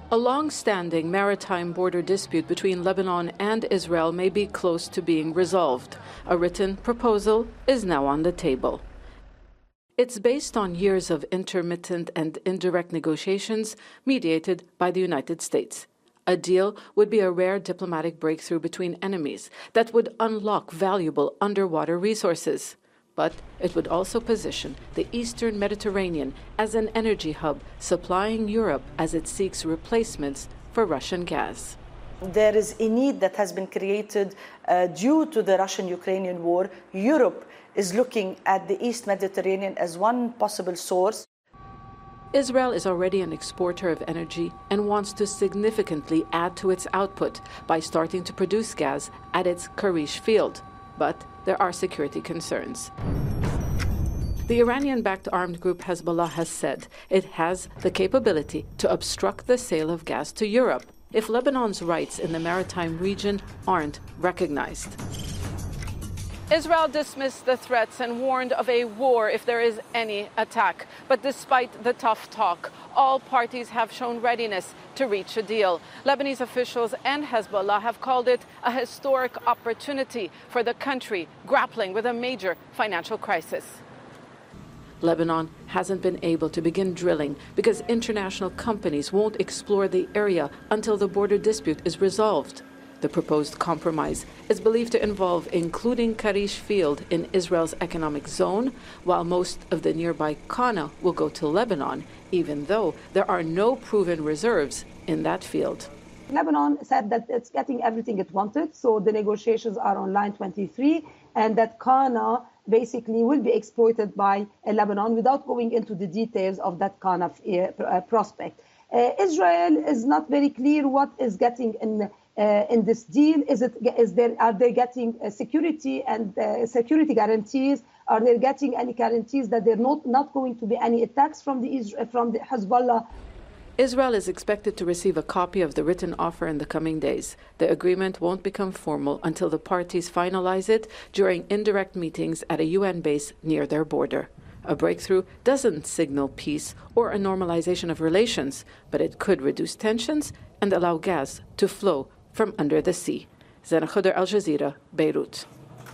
A long-standing maritime border dispute between Lebanon and Israel may be close to being resolved. A written proposal is now on the table. It's based on years of intermittent and indirect negotiations mediated by the United States. A deal would be a rare diplomatic breakthrough between enemies that would unlock valuable underwater resources. But it would also position the Eastern Mediterranean as an energy hub, supplying Europe as it seeks replacements for Russian gas. There is a need that has been created due to the Russian-Ukrainian war. Europe is looking at the East Mediterranean as one possible source. Israel is already an exporter of energy and wants to significantly add to its output by starting to produce gas at its Karish field. But there are security concerns. The Iranian-backed armed group Hezbollah has said it has the capability to obstruct the sale of gas to Europe if Lebanon's rights in the maritime region aren't recognized. Israel dismissed the threats and warned of a war if there is any attack. But despite the tough talk, all parties have shown readiness to reach a deal. Lebanese officials and Hezbollah have called it a historic opportunity for the country grappling with a major financial crisis. Lebanon hasn't been able to begin drilling because international companies won't explore the area until the border dispute is resolved. The proposed compromise is believed to involve including Karish field in Israel's economic zone, while most of the nearby Qana will go to Lebanon, even though there are no proven reserves in that field. Lebanon said that it's getting everything it wanted, so the negotiations are on line 23, and that Qana basically will be exploited by Lebanon without going into the details of that Qana prospect. Israel is not very clear what is getting in this deal. Are they getting security and security guarantees? Are they getting any guarantees that there are not going to be any attacks from the Hezbollah? Israel is expected to receive a copy of the written offer in the coming days. The agreement won't become formal until the parties finalize it during indirect meetings at a UN base near their border. A breakthrough doesn't signal peace or a normalization of relations, but it could reduce tensions and allow gas to flow from under the sea. Zena Khuder, Al Jazeera, Beirut.